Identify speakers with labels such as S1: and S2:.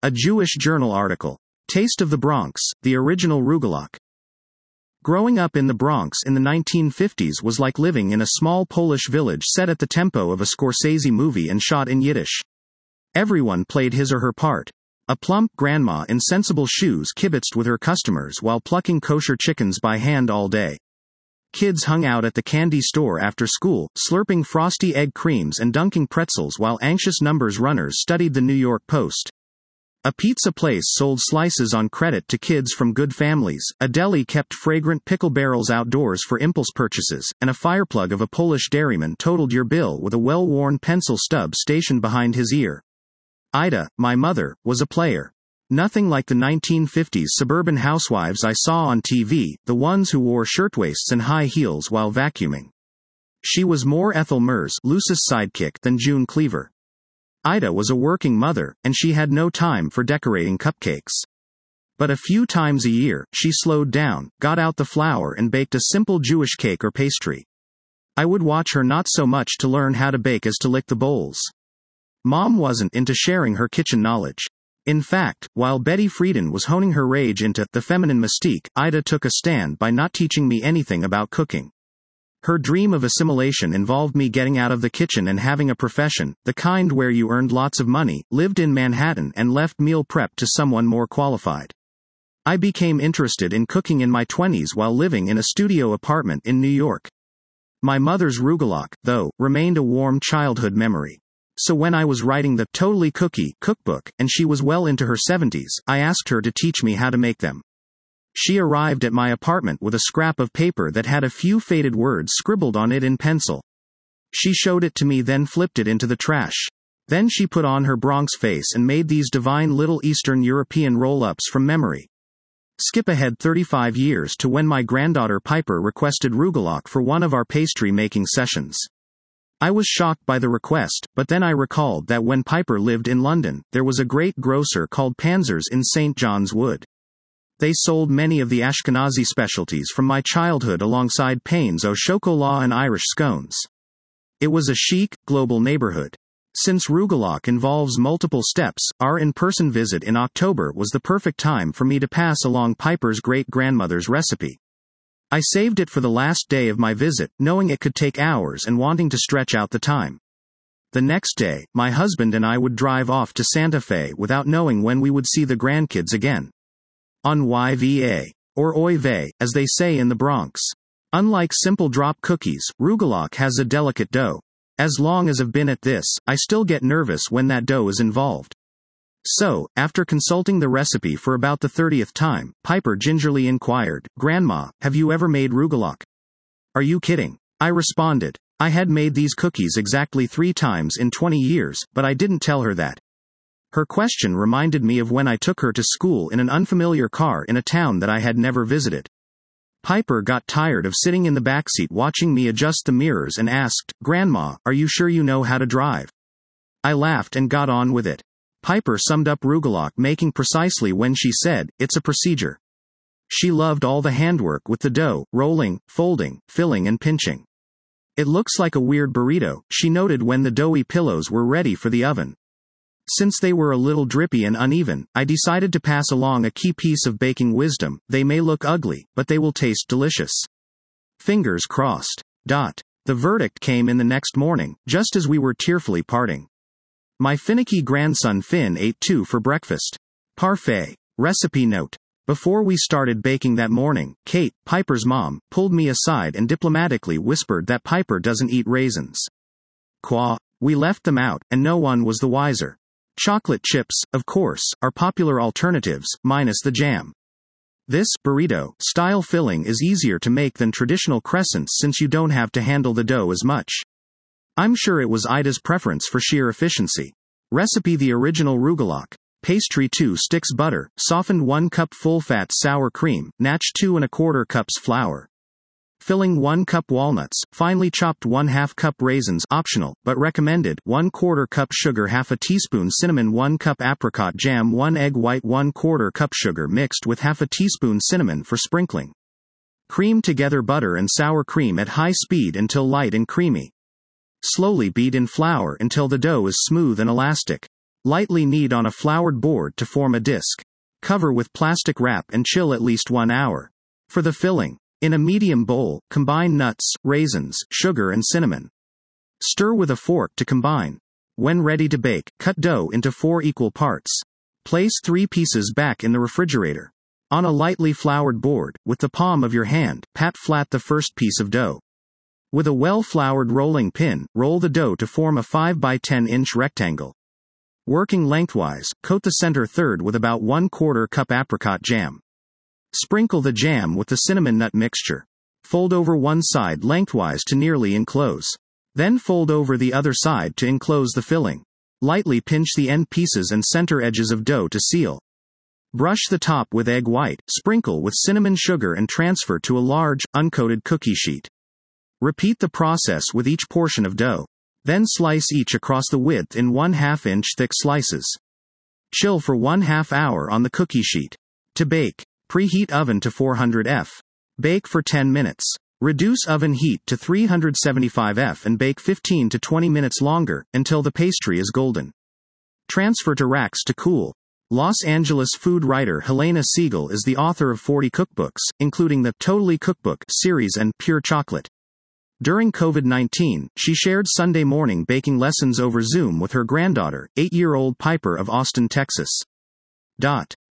S1: A Jewish Journal article. Taste of the Bronx, the original rugelach. Growing up in the Bronx in the 1950s was like living in a small Polish village set at the tempo of a Scorsese movie and shot in Yiddish. Everyone played his or her part. A plump grandma in sensible shoes kibitzed with her customers while plucking kosher chickens by hand all day. Kids hung out at the candy store after school, slurping frosty egg creams and dunking pretzels while anxious numbers runners studied the New York Post. A pizza place sold slices on credit to kids from good families, a deli kept fragrant pickle barrels outdoors for impulse purchases, and a fireplug of a Polish dairyman totaled your bill with a well-worn pencil stub stationed behind his ear. Ida, my mother, was a player. Nothing like the 1950s suburban housewives I saw on TV, the ones who wore shirtwaists and high heels while vacuuming. She was more Ethel Merz, Luce's sidekick, than June Cleaver. Ida was a working mother, and she had no time for decorating cupcakes. But a few times a year, she slowed down, got out the flour and baked a simple Jewish cake or pastry. I would watch her not so much to learn how to bake as to lick the bowls. Mom wasn't into sharing her kitchen knowledge. In fact, while Betty Friedan was honing her rage into the feminine mystique, Ida took a stand by not teaching me anything about cooking. Her dream of assimilation involved me getting out of the kitchen and having a profession, the kind where you earned lots of money, lived in Manhattan and left meal prep to someone more qualified. I became interested in cooking in my 20s while living in a studio apartment in New York. My mother's rugelach, though, remained a warm childhood memory. So when I was writing the Totally Cookie cookbook, and she was well into her 70s, I asked her to teach me how to make them. She arrived at my apartment with a scrap of paper that had a few faded words scribbled on it in pencil. She showed it to me, then flipped it into the trash. Then she put on her Bronx face and made these divine little Eastern European roll-ups from memory. Skip ahead 35 years to when my granddaughter Piper requested rugelach for one of our pastry-making sessions. I was shocked by the request, but then I recalled that when Piper lived in London, there was a great grocer called Panzer's in St. John's Wood. They sold many of the Ashkenazi specialties from my childhood alongside Pains au chocolat and Irish scones. It was a chic, global neighborhood. Since rugelach involves multiple steps, our in-person visit in October was the perfect time for me to pass along Piper's great-grandmother's recipe. I saved it for the last day of my visit, knowing it could take hours and wanting to stretch out the time. The next day, my husband and I would drive off to Santa Fe without knowing when we would see the grandkids again. On YVA, or oy vey, as they say in the Bronx. Unlike simple drop cookies, rugelach has a delicate dough. As long as I've been at this, I still get nervous when that dough is involved. So, after consulting the recipe for about the 30th time, Piper gingerly inquired, "Grandma, have you ever made rugelach?" "Are you kidding?" I responded. I had made these cookies exactly 3 times in 20 years, but I didn't tell her that. Her question reminded me of when I took her to school in an unfamiliar car in a town that I had never visited. Piper got tired of sitting in the backseat watching me adjust the mirrors and asked, "Grandma, are you sure you know how to drive?" I laughed and got on with it. Piper summed up rugelach making precisely when she said, "It's a procedure." She loved all the handwork with the dough, rolling, folding, filling and pinching. "It looks like a weird burrito," she noted when the doughy pillows were ready for the oven. Since they were a little drippy and uneven, I decided to pass along a key piece of baking wisdom: they may look ugly, but they will taste delicious. Fingers crossed. The verdict came in the next morning, just as we were tearfully parting. My finicky grandson Finn ate 2 for breakfast. Parfait. Recipe note. Before we started baking that morning, Kate, Piper's mom, pulled me aside and diplomatically whispered that Piper doesn't eat raisins. We left them out, and no one was the wiser. Chocolate chips, of course, are popular alternatives, minus the jam. This burrito-style filling is easier to make than traditional crescents since you don't have to handle the dough as much. I'm sure it was Ida's preference for sheer efficiency. Recipe: the original rugelach. Pastry: 2 sticks butter, softened 1 cup full-fat sour cream, natch 2 1/4 cups flour. Filling: 1 cup walnuts, finely chopped 1/2 cup raisins, optional, but recommended, 1/4 cup sugar, half a teaspoon cinnamon, 1 cup apricot jam, 1 egg white, 1/4 cup sugar mixed with half a teaspoon cinnamon for sprinkling. Cream together butter and sour cream at high speed until light and creamy. Slowly beat in flour until the dough is smooth and elastic. Lightly knead on a floured board to form a disc. Cover with plastic wrap and chill at least 1 hour. For the filling, in a medium bowl, combine nuts, raisins, sugar and cinnamon. Stir with a fork to combine. When ready to bake, cut dough into 4 equal parts. Place 3 pieces back in the refrigerator. On a lightly floured board, with the palm of your hand, pat flat the first piece of dough. With a well-floured rolling pin, roll the dough to form a 5 by 10 inch rectangle. Working lengthwise, coat the center third with about 1/4 cup apricot jam. Sprinkle the jam with the cinnamon nut mixture. Fold over one side lengthwise to nearly enclose. Then fold over the other side to enclose the filling. Lightly pinch the end pieces and center edges of dough to seal. Brush the top with egg white, sprinkle with cinnamon sugar and transfer to a large, uncoated cookie sheet. Repeat the process with each portion of dough. Then slice each across the width in 1/2 inch thick slices. Chill for 1/2 hour on the cookie sheet. To bake, preheat oven to 400 F. Bake for 10 minutes. Reduce oven heat to 375 F and bake 15 to 20 minutes longer, until the pastry is golden. Transfer to racks to cool. Los Angeles food writer Helena Siegel is the author of 40 cookbooks, including the Totally Cookbook series and Pure Chocolate. During COVID-19, she shared Sunday morning baking lessons over Zoom with her granddaughter, 8-year-old Piper of Austin, Texas.